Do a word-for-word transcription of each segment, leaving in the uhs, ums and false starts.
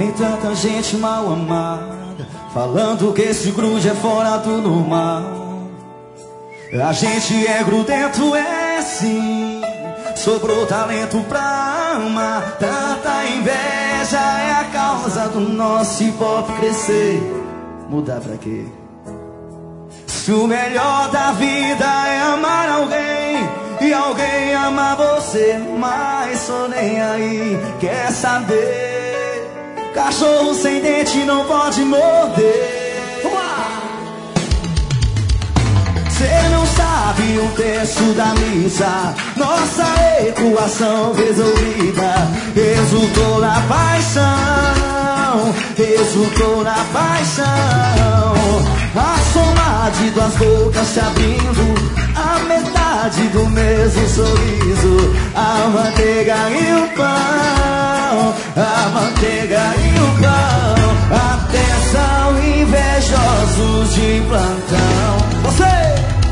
Tem tanta gente mal amada, falando que esse grude é fora do normal. A gente é grudento, é sim. Sobrou talento pra amar. Tanta inveja é a causa do nosso hip hop crescer. Mudar pra quê? Se o melhor da vida é amar alguém e alguém ama você, mas só nem aí quer saber. Cachorro sem dente não pode morder. Cê não sabe um terço da missa. Nossa equação resolvida resultou na paixão, resultou na paixão. A soma de duas bocas se abrindo, a metade do mesmo sorriso. A manteiga e o pão, a manteiga e o pão. Atenção, invejosos de plantão. Você!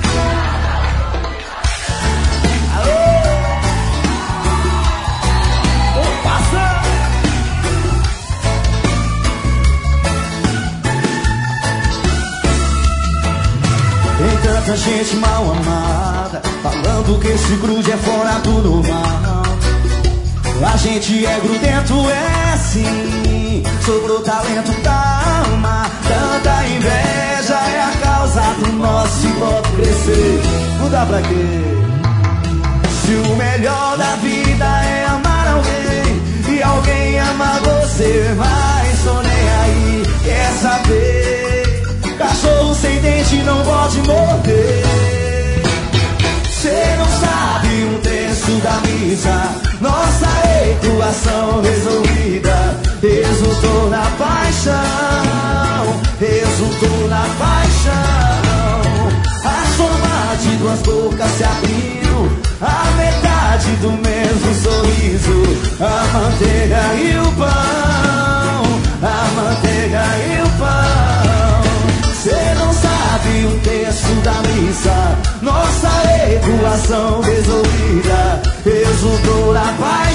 Tanta gente mal amada, falando que esse grude é fora do normal. A gente é grudento, é sim. Sobrou talento pra amar. Tanta inveja é a causa do nosso hip hop crescer. Mudar pra quê? Se o melhor da vida é amar alguém e alguém ama você, mas só nem aí quer saber. Cachorro sem dente não pode morder. Cê não sabe um terço da missa. Nossa equação resolvida resultou na paixão, resultou na paixão. A soma de duas bocas se abriu, a metade do mesmo sorriso. A manteiga e o pão, a manteiga e o pão. Cê não sabe um terço da missa. Nossa equação resolvida resultou na paz.